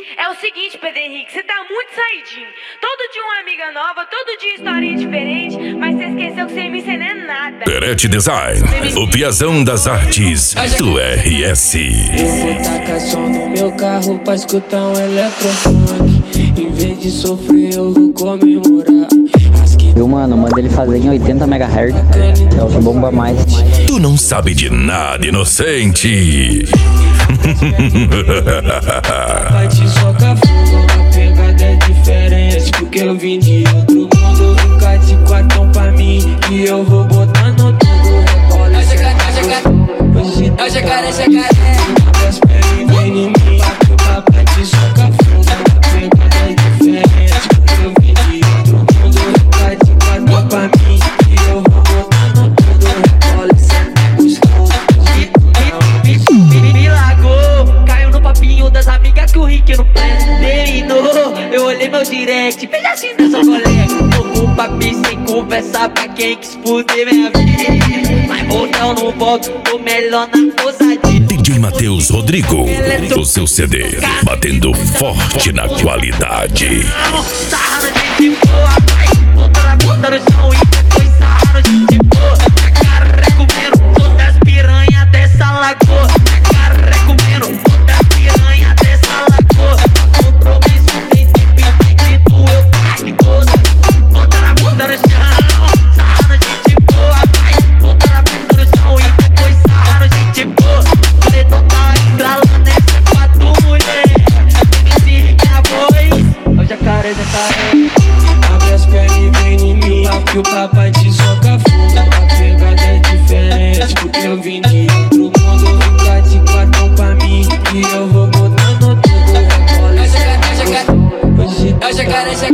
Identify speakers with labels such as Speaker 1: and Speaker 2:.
Speaker 1: É o seguinte, Pedro Henrique, você tá muito saidinho. Todo dia uma amiga nova, todo dia historinha diferente, mas você esqueceu que você me não é nada.
Speaker 2: Perete Design, o piazão das artes do RS.
Speaker 3: Eu vou tacar som no meu carro pra escutar um eletrofunk. Em vez de sofrer eu vou comemorar.
Speaker 4: Viu, mano? Manda ele fazer em 80 MHz. É o que bomba mais.
Speaker 2: Tu não sabe de nada, inocente.
Speaker 3: Vai te socar fogo, a pegada é diferente. Porque eu vim de outro mundo. Vou ficar de quatão pra mim e eu vou botar no tudo. Rebola esse
Speaker 5: É o jacaré, jacaré.
Speaker 3: as pernas vem em mim. Vai te socar fogo, a pegada é diferente. Porque eu vim de outro mundo. Vou ficar de quatão pra mim e eu vou botar no tudo. Rebola esse
Speaker 5: Me largou, caiu no papinho das amigas que o Rick não terminou. Eu olhei meu direct, fez assim dessa colega. Tô com papi sem conversa pra quem quis fuder minha vida. Mas voltão não volto, tô melhor na ousadia.
Speaker 2: DJ Matheus Rodrigo, o seu CD, batendo forte na qualidade.
Speaker 5: Sarra no gente boa, vai, volta na bunda no chão e depois sarra no gente boa. Jacaré comendo todas as piranhas dessa lagoa. Jacaré comendo todas as piranhas dessa lagoa. Compromisso tem tempo, eu pago toda. Volta na bunda no chão, sarra no gente boa, vai, volta na bunda no chão e depois sarra no gente boa. Paredão tá estralando, essa é pra tu, mulher. MC Rick na voz, é o jacaré, jacaré.
Speaker 3: abre as pernas e vem em mim. Que o papai te soca fogo. A pegada é diferente. Porque eu vim de outro mundo. Vou ficar de quatão pra mim e eu vou botar no tudo. Rebola esse
Speaker 5: É o jacaré, jacaré.